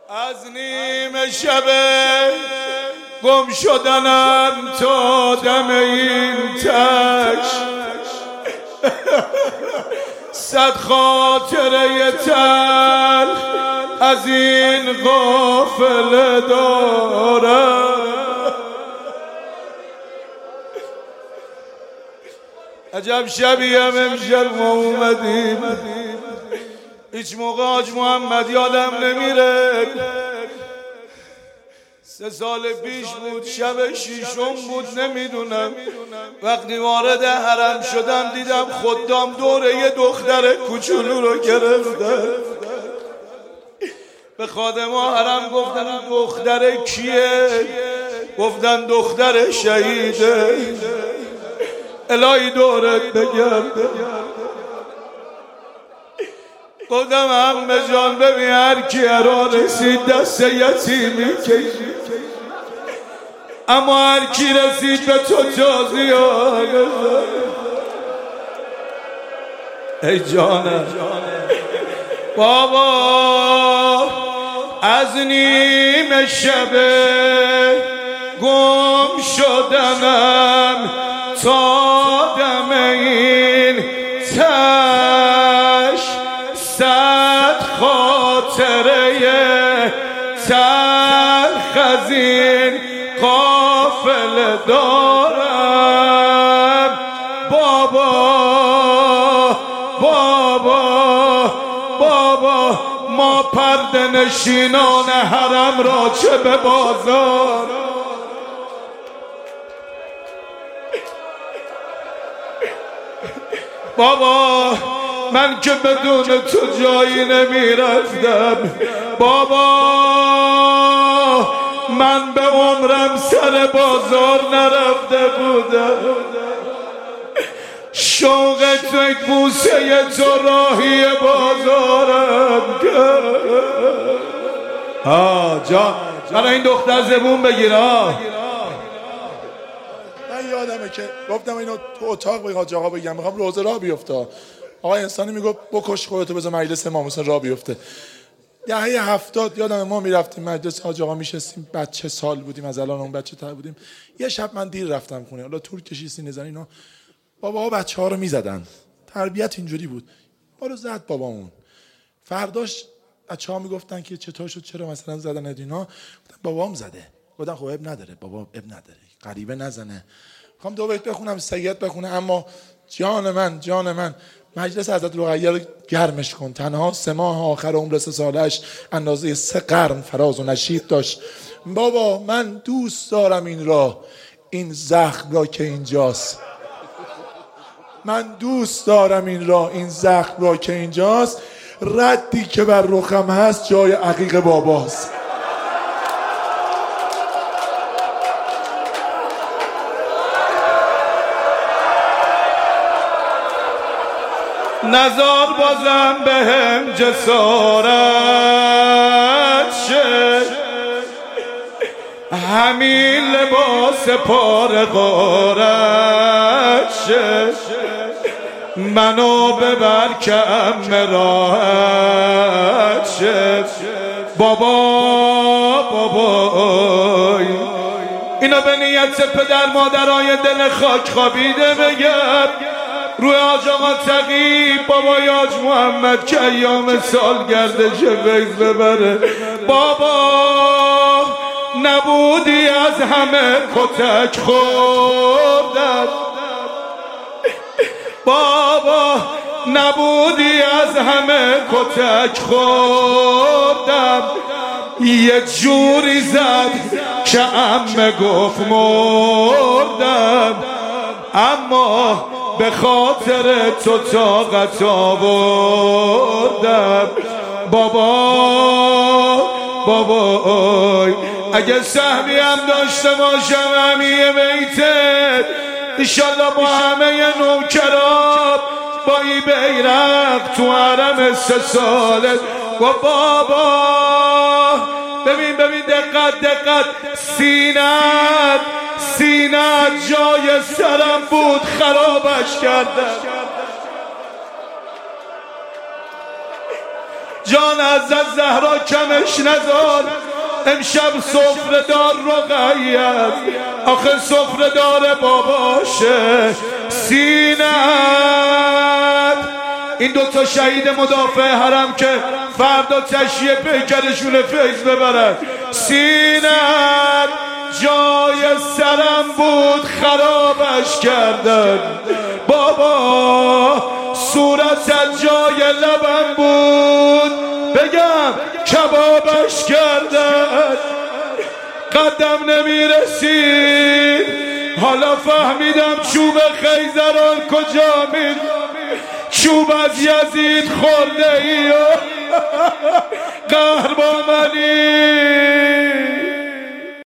از نیمه شب گم شدنم تا دم این تش، صد خاطره تلخ از این قافله دارم. عجب شبی هم امشب ما اومدیم، هیچ موقع حاج محمد یادم نمیره. 3 سال پیش بود، شب 6م بود، نمیدونم. وقتی وارد حرم شدم دیدم خدام دوره یه دختر کوچولو رو گرفتن. به خادما حرم گفتن دختر کیه؟ گفتن دختر شهیده. الهی دورت بگم. گفتم عمه جان ببین هر کی را رسید دست یتیمی کشید، اما هر کی رسید به تو تازیانه. ای جانم بابا، از نیمه شب گم شدنم تا دم این تش، صد خاطره تلخ از این قافله دارم. بابا بابا بابا، ما پرده نشینان حرم را چه به بازار. بابا من که بدون تو جایی نمیرفتم. بابا من به عمرم سر بازار نرفته بودم. شوق تو یک بوسه تو راهی بازارم کرد. جان برای این دختر زبون بگیر. من یادمه که گفتم اینو تو اتاق به حاج آقا بگم، میخوام روزه راه بیفته. آقا انسانی میگفت بکش خودتو بذار مجلس امام حسین راه بیفته. دهه 70 یادم ما میرفتیم مجلس حاج آقا میشستیم، بچه سال بودیم، از الان اون بچه تر بودیم. یه شب من دیر رفتم خونه، حالا تور کشید سینه زنی اینا. باباها بچه‌ها رو میزدن، تربیت اینجوری بود. ما رو زد بابامون. فرداش بچه‌ها میگفتن که چطور شد، چرا مثلا زدن اینا؟ گفتم بابام زده. گفتم خب اب نداره، بابا اب نداره، غریبه نزنه. میخوام دو بیت بخونم، سید بخونه، اما جان من مجلس حضرت رقیه رو گرمش کن. تنها 3 ماه آخر عمر 3 سالش اندازه 3 قرن فراز و نشیب داشت. بابا من دوست دارم این را، این زخم را که اینجاست. من دوست دارم این را، این زخم را که اینجاست. ردی که بر رخم هست جای عقیق باباست. نزار بازم به هم جسارت شد، همین لباس پاره غارت شد. منو ببر که ام راحت شد. بابا اینا به نیت پدر مادرای دل خاک خوابیده بگم روی حاج آقا تقی بابای حاج محمد که ایام سالگردش فیض ببره. بابا نبودی از همه کتک خوردم. بابا نبودی از همه کتک خوردم. یه جوری زد که عمه گفت مردم، اما به خاطر تو طاقت آوردم. بابا اگه سهمی هم داشته باشم همیه بیتت، انشالله با همه نوکرات با این بیرق تو حرم 3 ساله. و بابا ببین دقت سینت جای سرم بود، خرابش کردم. جان از زهرا کمش نذار. امشب سفره دار رقیت، آخه سفره دار باباشه سینت. این دوتا شهید مدافع حرم که فردا تشییع پیکرشون فیض ببرن، سینت جای سرم بود خرابش کردن. بابا صورتت جای لبم بود بگم کبابش کردن. قدم نمیرسید حالا فهمیدم چوب خیزران کجا می، چوب از یزید خورده ای و قهر با منی.